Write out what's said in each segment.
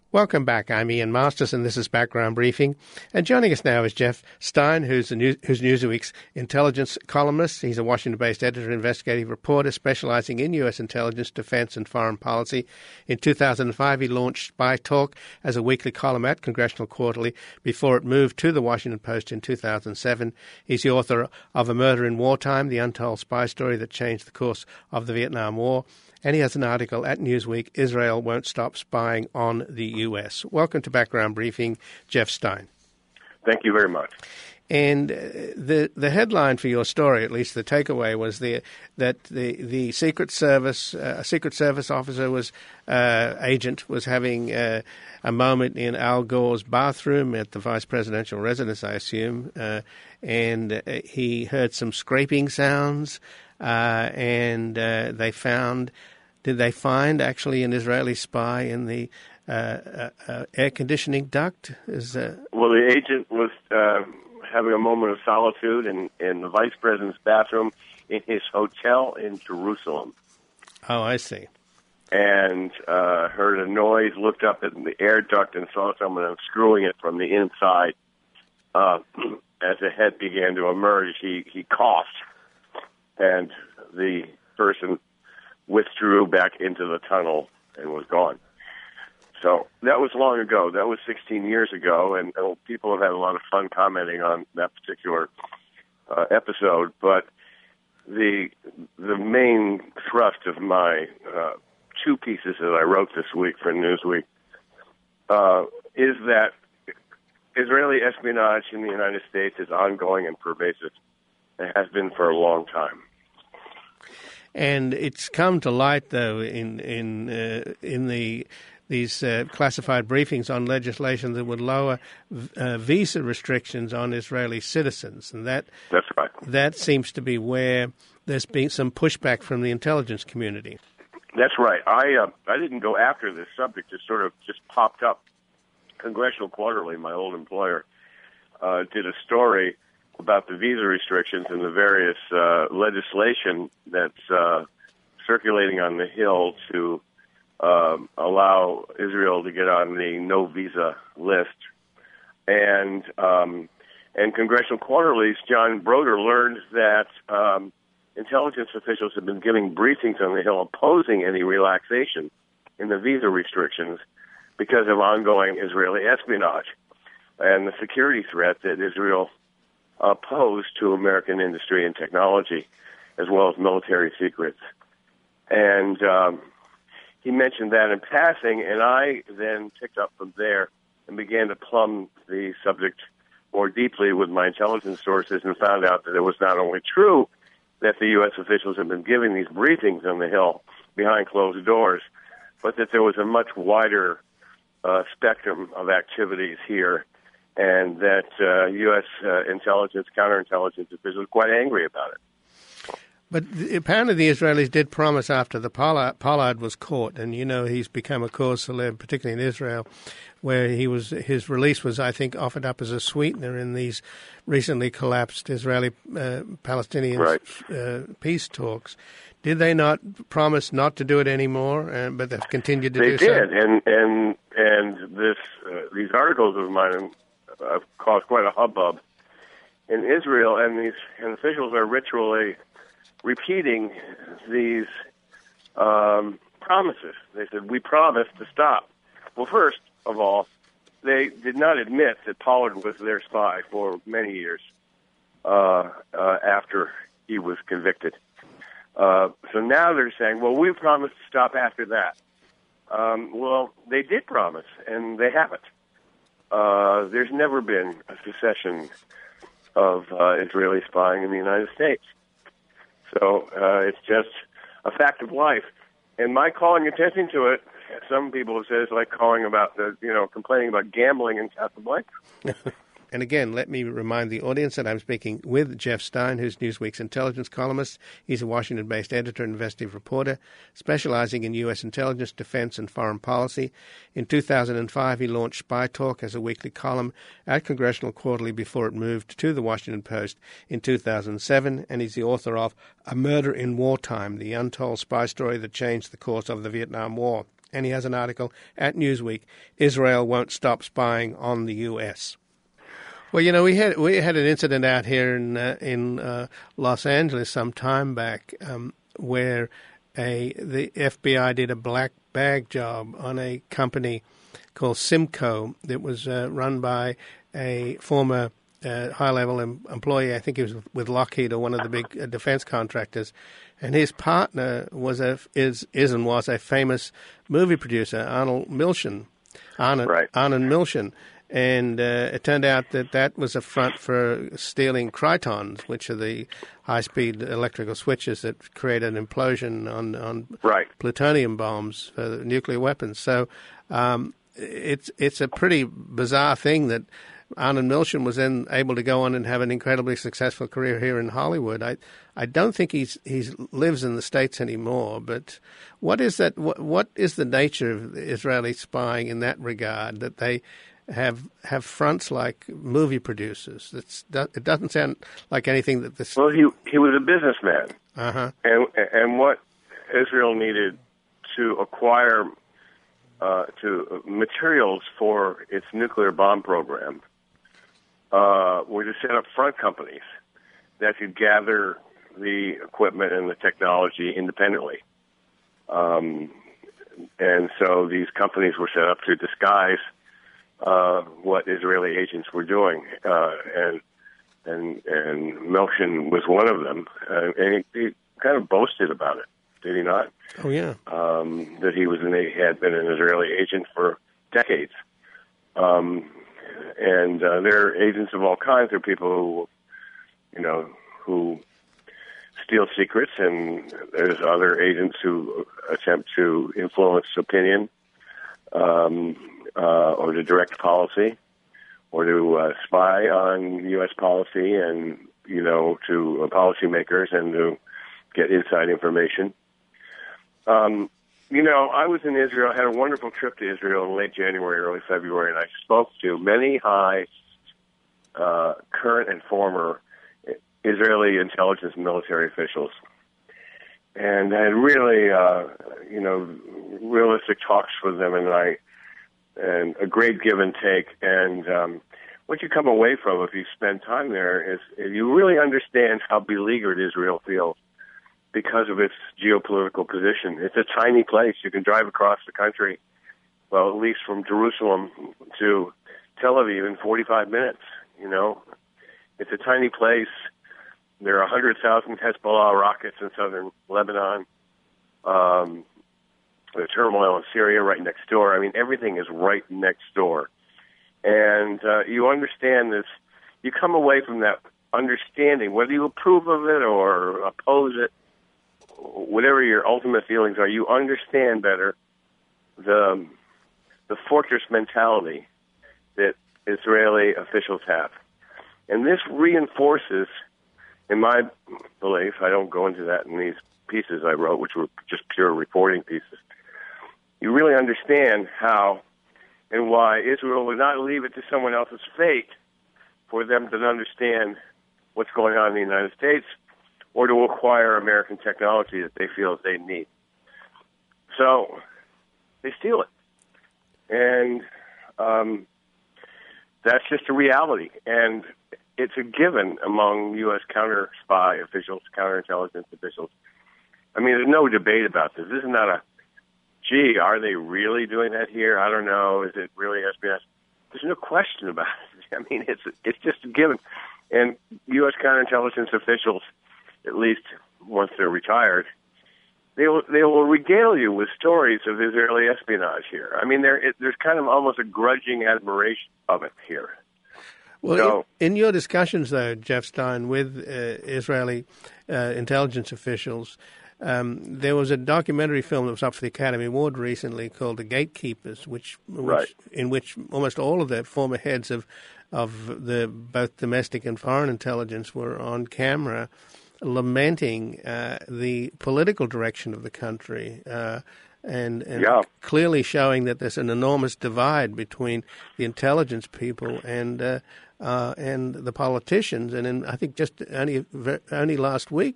Welcome back. I'm Ian Masters, and this is Background Briefing. And joining us now is Jeff Stein, who's Newsweek's intelligence columnist. He's a Washington-based editor and investigative reporter specializing in U.S. intelligence, defense, and foreign policy. In 2005, he launched Spy Talk as a weekly column at Congressional Quarterly before it moved to the Washington Post in 2007. He's the author of A Murder in Wartime, the untold spy story that changed the course of the Vietnam War. And he has an article at Newsweek, Israel Won't Stop Spying on the U.S. Welcome to Background Briefing, Jeff Stein. Thank you very much. And the headline for your story, at least the takeaway, was that the Secret Service, a Secret Service officer agent was having a moment in Al Gore's bathroom at the vice presidential residence, I assume, and he heard some scraping sounds. And did they find actually an Israeli spy in the air conditioning duct? Well, the agent was having a moment of solitude in the vice president's bathroom in his hotel in Jerusalem. Oh, I see. And heard a noise, looked up at the air duct and saw someone unscrewing it from the inside. As the head began to emerge, he coughed. And the person withdrew back into the tunnel and was gone. So that was long ago. That was 16 years ago, and people have had a lot of fun commenting on that particular episode. But the main thrust of my two pieces that I wrote this week for Newsweek is that Israeli espionage in the United States is ongoing and pervasive. It has been for a long time. And it's come to light, though, in these classified briefings on legislation that would lower visa restrictions on Israeli citizens, and that's right. That seems to be where there's been some pushback from the intelligence community. That's right. I didn't go after this subject; it sort of just popped up. Congressional Quarterly, my old employer, did a story about the visa restrictions and the various legislation that's circulating on the Hill to allow Israel to get on the no-visa list. And Congressional Quarterly's John Broder learned that intelligence officials have been giving briefings on the Hill opposing any relaxation in the visa restrictions because of ongoing Israeli espionage and the security threat that Israel opposed to American industry and technology, as well as military secrets. And he mentioned that in passing, and I then picked up from there and began to plumb the subject more deeply with my intelligence sources and found out that it was not only true that the U.S. officials had been giving these briefings on the Hill behind closed doors, but that there was a much wider spectrum of activities here, and that U.S. intelligence, counterintelligence officials were quite angry about it. But apparently the Israelis did promise after the Pollard was caught, and he's become a cause célèbre, particularly in Israel, where his release was, I think, offered up as a sweetener in these recently collapsed Israeli-Palestinian peace talks. Did they not promise not to do it anymore, but they've continued to do so? They did, and these articles of mine caused quite a hubbub in Israel, and officials are ritually repeating these promises. They said, we promised to stop. Well, first of all, they did not admit that Pollard was their spy for many years after he was convicted. So now they're saying, well, we promised to stop after that. Well, they did promise, and they haven't. There's never been a cessation of Israeli spying in the United States. So it's just a fact of life. And my calling attention to it, some people have said it's like calling about complaining about gambling in Casablanca. And again, let me remind the audience that I'm speaking with Jeff Stein, who's Newsweek's intelligence columnist. He's a Washington-based editor and investigative reporter, specializing in U.S. intelligence, defense, and foreign policy. In 2005, he launched Spy Talk as a weekly column at Congressional Quarterly before it moved to the Washington Post in 2007, and he's the author of A Murder in Wartime, the untold spy story that changed the course of the Vietnam War. and he has an article at Newsweek, Israel Won't Stop Spying on the U.S. Well, we had an incident out here in Los Angeles some time back where the FBI did a black bag job on a company called Simco that was run by a former high-level employee. I think he was with Lockheed or one of the big defense contractors, and his partner was a famous movie producer, Arnold Milchan. And it turned out that was a front for stealing Krytons, which are the high-speed electrical switches that create an implosion on plutonium bombs for nuclear weapons. So it's a pretty bizarre thing that Arnold Milchan was then able to go on and have an incredibly successful career here in Hollywood. I don't think he lives in the States anymore. But what is that? What is the nature of Israeli spying in that regard? That they have fronts like movie producers. It doesn't sound like anything that this. Well, he was a businessman, and what Israel needed to acquire to materials for its nuclear bomb program were to set up front companies that could gather the equipment and the technology independently. And so these companies were set up to disguise what Israeli agents were doing, and Milchan was one of them, and he kind of boasted about it, did he not? Oh yeah, that he had been an Israeli agent for decades, and there are agents of all kinds. There are people who steal secrets, and there's other agents who attempt to influence opinion. Or to direct policy, or to spy on U.S. policy and, to policymakers and to get inside information. I was in Israel, had a wonderful trip to Israel in late January, early February, and I spoke to many high current and former Israeli intelligence and military officials. And I had really, realistic talks with them, and a great give and take. And what you come away from if you spend time there is you really understand how beleaguered Israel feels because of its geopolitical position. It's a tiny place. You can drive across the country, well, at least from Jerusalem to Tel Aviv in 45 minutes, It's a tiny place. There are 100,000 Hezbollah rockets in southern Lebanon. The turmoil in Syria right next door. I mean, everything is right next door. And you understand this. You come away from that understanding, whether you approve of it or oppose it, whatever your ultimate feelings are, you understand better the fortress mentality that Israeli officials have. And this reinforces, in my belief, I don't go into that in these pieces I wrote, which were just pure reporting pieces. You really understand how and why Israel would not leave it to someone else's fate for them to understand what's going on in the United States or to acquire American technology that they feel they need. So they steal it. And that's just a reality. And it's a given among U.S. counter-spy officials, counterintelligence officials. I mean, there's no debate about this. This is not a gee, are they really doing that here? I don't know. Is it really espionage? There's no question about it. I mean, it's just a given. And U.S. counterintelligence officials, at least once they're retired, they will regale you with stories of Israeli espionage here. I mean, there's kind of almost a grudging admiration of it here. Well, in your discussions, though, Jeff Stein, with Israeli intelligence officials, there was a documentary film that was up for the Academy Award recently called The Gatekeepers, in which almost all of the former heads of the both domestic and foreign intelligence were on camera lamenting the political direction of the country and clearly showing that there's an enormous divide between the intelligence people and the politicians. And I think just only last week,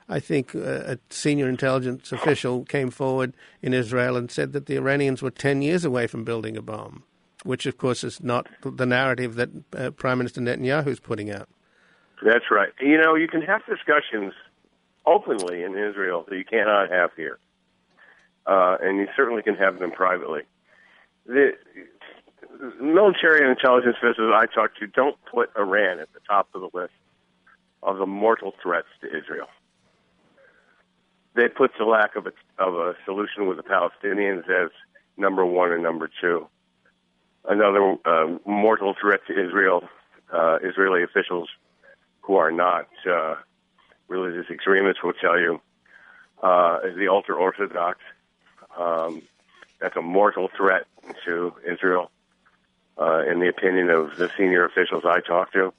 I think a senior intelligence official came forward in Israel and said that the Iranians were 10 years away from building a bomb, which, of course, is not the narrative that Prime Minister Netanyahu is putting out. That's right. You know, you can have discussions openly in Israel that you cannot have here. And you certainly can have them privately. The military and intelligence officials I talk to don't put Iran at the top of the list of the mortal threats to Israel. They put the lack of a solution with the Palestinians as number one and number two. Another mortal threat to Israel, Israeli officials who are not religious extremists will tell you, is the ultra-Orthodox. That's a mortal threat to Israel, in the opinion of the senior officials I talk to.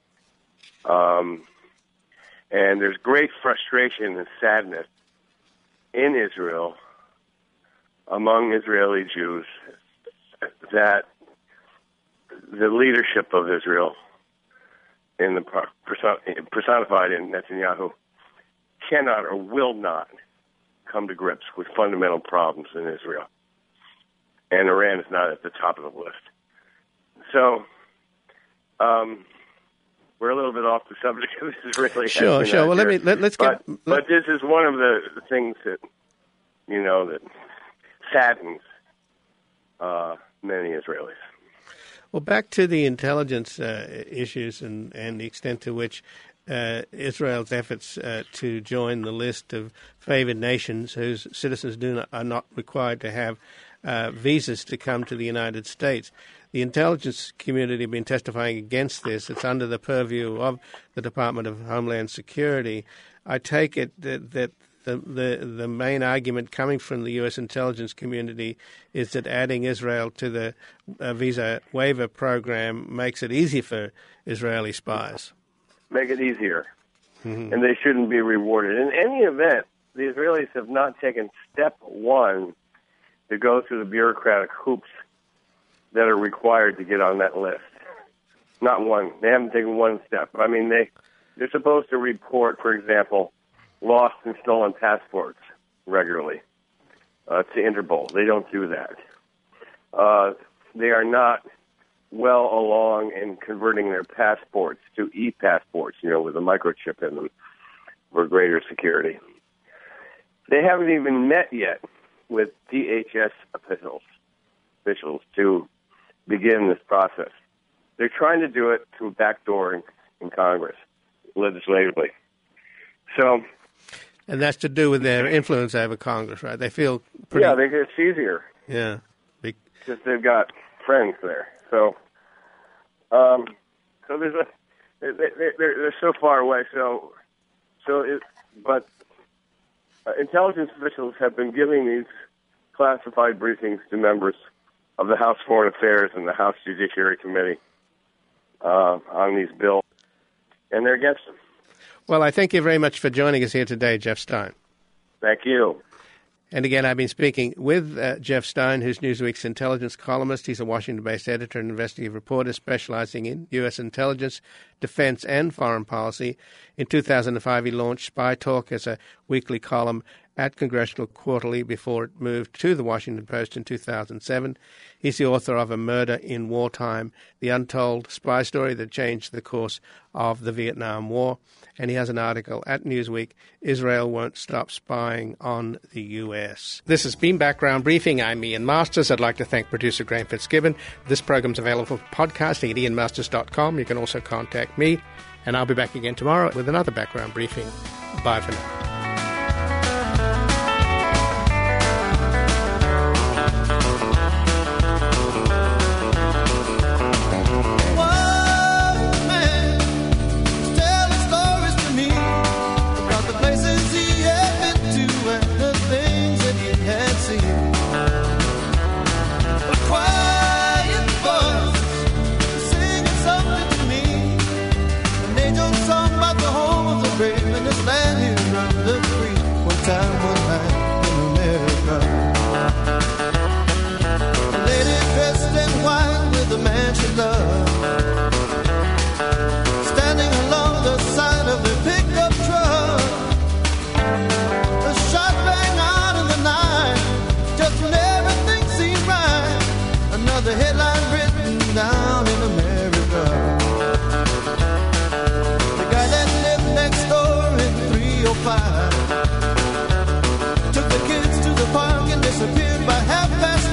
And there's great frustration and sadness in Israel among Israeli Jews that the leadership of Israel, in the personified in Netanyahu, cannot or will not come to grips with fundamental problems in Israel. And Iran is not at the top of the list. So, we're a little bit off the subject of Israeli. Sure. Well, let's get. But this is one of the things that, you know, that saddens many Israelis. Well, back to the intelligence issues and the extent to which Israel's efforts to join the list of favored nations whose citizens are not required to have visas to come to the United States. The intelligence community have been testifying against this. It's under the purview of the Department of Homeland Security. I take it that the main argument coming from the U.S. intelligence community is that adding Israel to the visa waiver program makes it easier for Israeli spies. Make it easier. Mm-hmm. And they shouldn't be rewarded. In any event, the Israelis have not taken step one to go through the bureaucratic hoops that are required to get on that list. Not one. They haven't taken one step. I mean, they're supposed to report, for example, lost and stolen passports regularly to Interpol. They don't do that. They are not well along in converting their passports to e-passports, you know, with a microchip in them for greater security. They haven't even met yet with DHS officials to begin this process. They're trying to do it through backdooring in Congress, legislatively. So, and that's to do with their influence over Congress, right? They feel pretty... Yeah, it's easier. Yeah. Because they've got friends there. So they're so far away. But intelligence officials have been giving these classified briefings to members of the House Foreign Affairs and the House Judiciary Committee on these bills, and they're against them. Well, I thank you very much for joining us here today, Jeff Stein. Thank you. And again, I've been speaking with Jeff Stein, who's Newsweek's intelligence columnist. He's a Washington-based editor and investigative reporter specializing in U.S. intelligence, defense, and foreign policy. In 2005, he launched Spy Talk as a weekly column at Congressional Quarterly before it moved to the Washington Post in 2007. He's the author of A Murder in Wartime, the untold spy story that changed the course of the Vietnam War. And he has an article at Newsweek, Israel Won't Stop Spying on the U.S. This has been Background Briefing. I'm Ian Masters. I'd like to thank producer Graham Fitzgibbon. This program's available for podcasting at ianmasters.com. You can also contact me, and I'll be back again tomorrow with another Background Briefing. Bye for now. Song about the home of the brave in this land here. sign written down in America. The guy that lived next door in 305 took the kids to the park and disappeared by 5:30.